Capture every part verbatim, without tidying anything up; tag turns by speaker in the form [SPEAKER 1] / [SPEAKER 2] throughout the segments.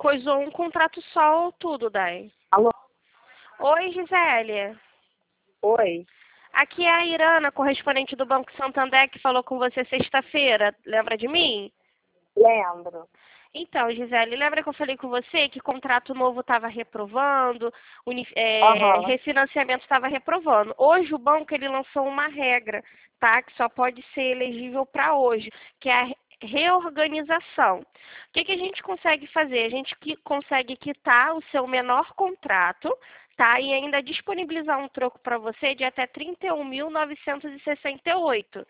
[SPEAKER 1] coisou um contrato só ou tudo, Dai?
[SPEAKER 2] Alô?
[SPEAKER 1] Oi, Gisele.
[SPEAKER 2] Oi.
[SPEAKER 1] Aqui é a Irana, correspondente do Banco Santander, que falou com você sexta-feira. Lembra de mim?
[SPEAKER 2] Lembro.
[SPEAKER 1] Então, Gisele, lembra que eu falei com você que contrato novo estava reprovando, uni- é,
[SPEAKER 2] Aham.
[SPEAKER 1] refinanciamento estava reprovando. Hoje o banco ele lançou uma regra, tá? Que só pode ser elegível para hoje, que é a re- reorganização. O que, que a gente consegue fazer? A gente que consegue quitar o seu menor contrato, tá? E ainda disponibilizar um troco para você de até trinta e um mil novecentos e sessenta e oito.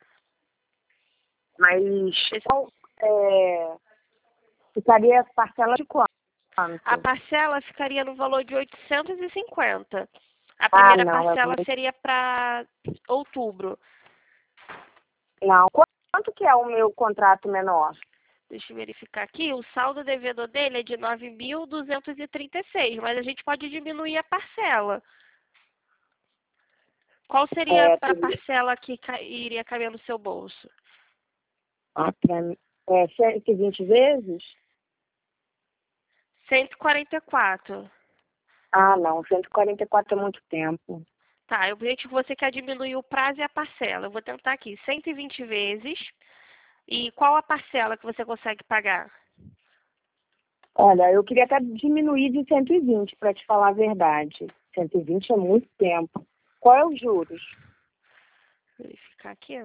[SPEAKER 2] Mas qual, é, ficaria a parcela de quanto?
[SPEAKER 1] A parcela ficaria no valor de oitocentos e cinquenta. A
[SPEAKER 2] Ah,
[SPEAKER 1] primeira
[SPEAKER 2] não. É
[SPEAKER 1] parcela
[SPEAKER 2] muito...
[SPEAKER 1] seria para outubro.
[SPEAKER 2] Não. Quanto que é o meu contrato menor?
[SPEAKER 1] Deixa eu verificar aqui. O saldo devedor dele é de nove mil duzentos e trinta e seis, mas a gente pode diminuir a parcela. Qual seria
[SPEAKER 2] É,
[SPEAKER 1] a
[SPEAKER 2] teria-
[SPEAKER 1] parcela que ca- iria caber no seu bolso?
[SPEAKER 2] ah, pra mim- é, cento e vinte vezes?
[SPEAKER 1] cento e quarenta e quatro.
[SPEAKER 2] Ah, não. cento e quarenta e quatro é muito tempo.
[SPEAKER 1] Tá, eu vejo que você quer diminuir o prazo e a parcela. Eu vou tentar aqui, cento e vinte vezes. E qual a parcela que você consegue pagar?
[SPEAKER 2] Olha, eu queria até diminuir de cento e vinte, para te falar a verdade. cento e vinte é muito tempo. Qual é os juros?
[SPEAKER 1] Vou verificar aqui.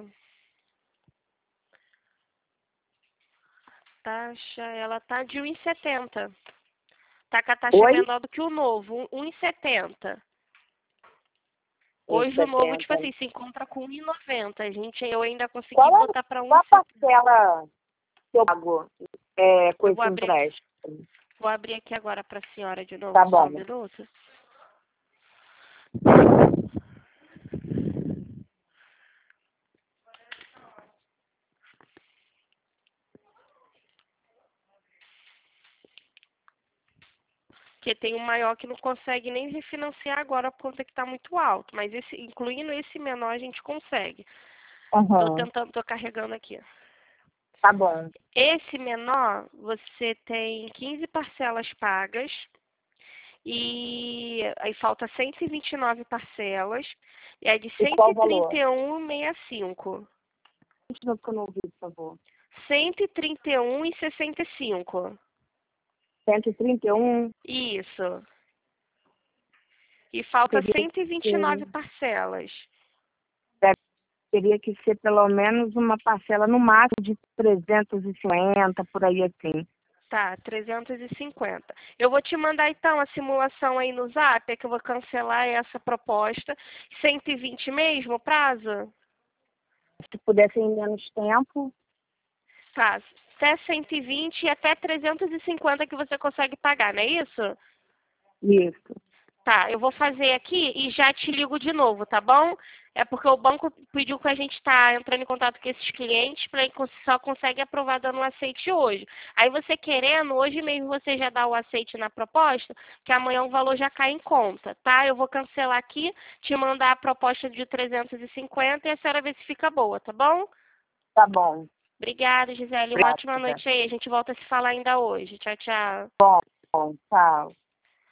[SPEAKER 1] Taxa, ela tá de um e setenta. Tá com a taxa
[SPEAKER 2] Oi?
[SPEAKER 1] menor do que o novo, um e setenta. Hoje o novo, tipo
[SPEAKER 2] um e setenta.
[SPEAKER 1] assim, se encontra com um e noventa. A gente, eu ainda consegui
[SPEAKER 2] Qual é,
[SPEAKER 1] botar para
[SPEAKER 2] qual a
[SPEAKER 1] um e setenta.
[SPEAKER 2] parcela que eu pago é, com
[SPEAKER 1] Eu
[SPEAKER 2] esse
[SPEAKER 1] vou abrir aqui,
[SPEAKER 2] empréstimo?
[SPEAKER 1] vou abrir aqui agora para a senhora de novo,
[SPEAKER 2] Tá
[SPEAKER 1] só um
[SPEAKER 2] bom.
[SPEAKER 1] minuto. Porque tem um maior que não consegue nem refinanciar agora por conta que está muito alto. Mas esse, incluindo esse menor, a gente consegue. Tô
[SPEAKER 2] Aham.
[SPEAKER 1] tentando, tô carregando aqui.
[SPEAKER 2] Tá bom.
[SPEAKER 1] Esse menor, você tem quinze parcelas pagas. E aí falta cento e vinte e nove parcelas. E é de
[SPEAKER 2] E
[SPEAKER 1] cento
[SPEAKER 2] qual
[SPEAKER 1] e
[SPEAKER 2] o valor?
[SPEAKER 1] trinta e um e sessenta e cinco.
[SPEAKER 2] Continua que eu não ouvi, por favor.
[SPEAKER 1] cento e trinta e um e sessenta e cinco.
[SPEAKER 2] cento e trinta e um.
[SPEAKER 1] Isso. E falta
[SPEAKER 2] Teria
[SPEAKER 1] cento e
[SPEAKER 2] que
[SPEAKER 1] vinte e nove
[SPEAKER 2] ser,
[SPEAKER 1] parcelas.
[SPEAKER 2] deve- teria que ser pelo menos uma parcela no máximo de trezentos e cinquenta, por aí assim.
[SPEAKER 1] Tá, trezentos e cinquenta. Eu vou te mandar então a simulação aí no Zap, é que eu vou cancelar essa proposta. cento e vinte mesmo, o prazo?
[SPEAKER 2] Se pudesse em menos tempo,
[SPEAKER 1] Tá, até cento e vinte e até trezentos e cinquenta que você consegue pagar, não é isso?
[SPEAKER 2] isso.
[SPEAKER 1] Tá, eu vou fazer aqui e já te ligo de novo, tá bom? É porque o banco pediu que a gente está entrando em contato com esses clientes para ele só consegue aprovar dando um aceite hoje. Aí você querendo, hoje mesmo você já dá o aceite na proposta, que amanhã o valor já cai em conta, tá? Eu vou cancelar aqui, te mandar a proposta de trezentos e cinquenta e a senhora vê se fica boa, tá bom?
[SPEAKER 2] Tá bom.
[SPEAKER 1] Obrigada, Gisele. Uma ótima
[SPEAKER 2] Obrigada.
[SPEAKER 1] noite aí. A gente volta a se falar ainda hoje. Tchau, tchau.
[SPEAKER 2] Bom, tchau.